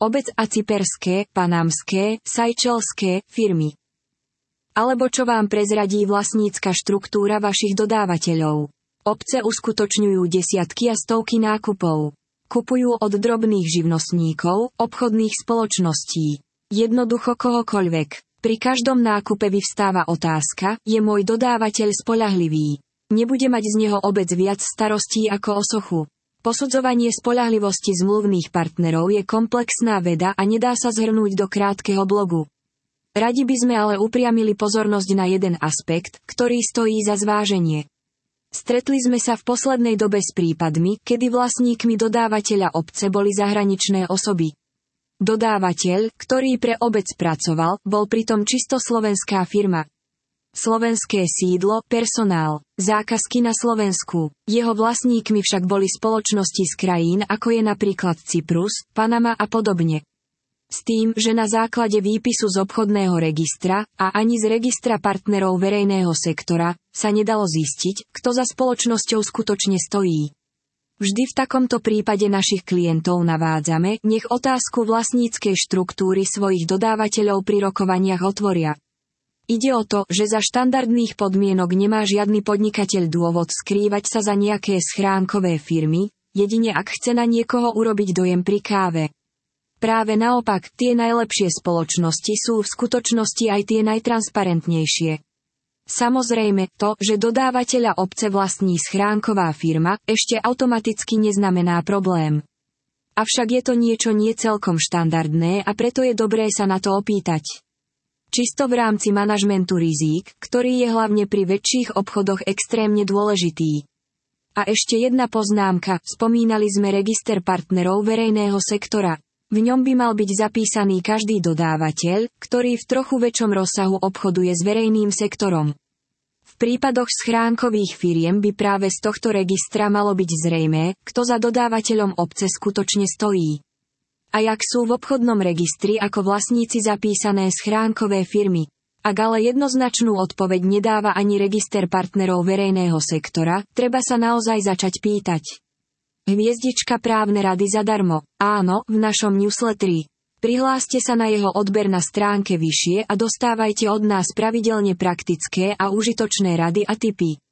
obec a cyperské, panamské, sajčelské firmy. Alebo čo vám prezradí vlastnícka štruktúra vašich dodávateľov. Obce uskutočňujú desiatky a stovky nákupov. Kupujú od drobných živnostníkov, obchodných spoločností. Jednoducho kohokoľvek. Pri každom nákupe vyvstáva otázka, je môj dodávateľ spoľahlivý? Nebude mať z neho obec viac starostí ako o sochu. Posudzovanie spoľahlivosti zmluvných partnerov je komplexná veda a nedá sa zhrnúť do krátkeho blogu. Radi by sme ale upriamili pozornosť na jeden aspekt, ktorý stojí za zváženie. Stretli sme sa v poslednej dobe s prípadmi, kedy vlastníkmi dodávateľa obce boli zahraničné osoby. Dodávateľ, ktorý pre obec pracoval, bol pritom čisto slovenská firma. Slovenské sídlo, personál, zákazky na Slovensku. Jeho vlastníkmi však boli spoločnosti z krajín ako je napríklad Cyprus, Panama a podobne. S tým, že na základe výpisu z obchodného registra a ani z registra partnerov verejného sektora sa nedalo zistiť, kto za spoločnosťou skutočne stojí. Vždy v takomto prípade našich klientov navádzame, nech otázku vlastníckej štruktúry svojich dodávateľov pri rokovaniach otvoria. Ide o to, že za štandardných podmienok nemá žiadny podnikateľ dôvod skrývať sa za nejaké schránkové firmy, jedine ak chce na niekoho urobiť dojem pri káve. Práve naopak, tie najlepšie spoločnosti sú v skutočnosti aj tie najtransparentnejšie. Samozrejme, to, že dodávateľa obce vlastní schránková firma, ešte automaticky neznamená problém. Avšak je to niečo nie celkom štandardné a preto je dobré sa na to opýtať. Čisto v rámci manažmentu rizík, ktorý je hlavne pri väčších obchodoch extrémne dôležitý. A ešte jedna poznámka, spomínali sme register partnerov verejného sektora. V ňom by mal byť zapísaný každý dodávateľ, ktorý v trochu väčšom rozsahu obchoduje s verejným sektorom. V prípadoch schránkových firiem by práve z tohto registra malo byť zrejmé, kto za dodávateľom obce skutočne stojí. A jak sú v obchodnom registri ako vlastníci zapísané schránkové firmy. Ak ale jednoznačnú odpoveď nedáva ani register partnerov verejného sektora, treba sa naozaj začať pýtať. Hviezdička právne rady zadarmo. Áno, v našom newsletteri. Prihláste sa na jeho odber na stránke vyššie a dostávajte od nás pravidelne praktické a užitočné rady a tipy.